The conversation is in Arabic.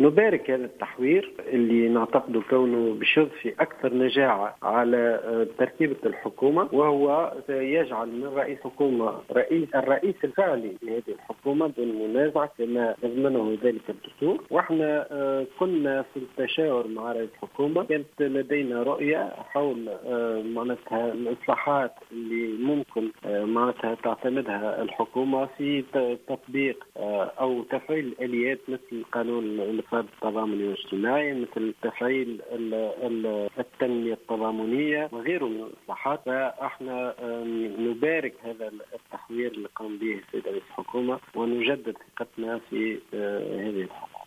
نبارك هذا التحوير اللي نعتقد كونه بشظ في أكثر نجاعة على تركيبة الحكومة، وهو يجعل من رئيس حكومة الرئيس الفعلي لهذه الحكومة دون منازع كما يضمنه ذلك الدستور. واحنا كنا في التشاور مع رئيس الحكومة، كانت لدينا رؤية حول معناتها الإصلاحات اللي ممكن معناتها تعتمدها الحكومة في تطبيق أو تفعيل الآليات مثل قانون الإفراد التضامني والاجتماعي، مثل تفعيل التنمية التضامنية وغيره من الإصلاحات. فاحنا نبارك هذا التحوير اللي قام به السيد رئيس الحكومة ونجدد ثقتنا في هذه الحكومة.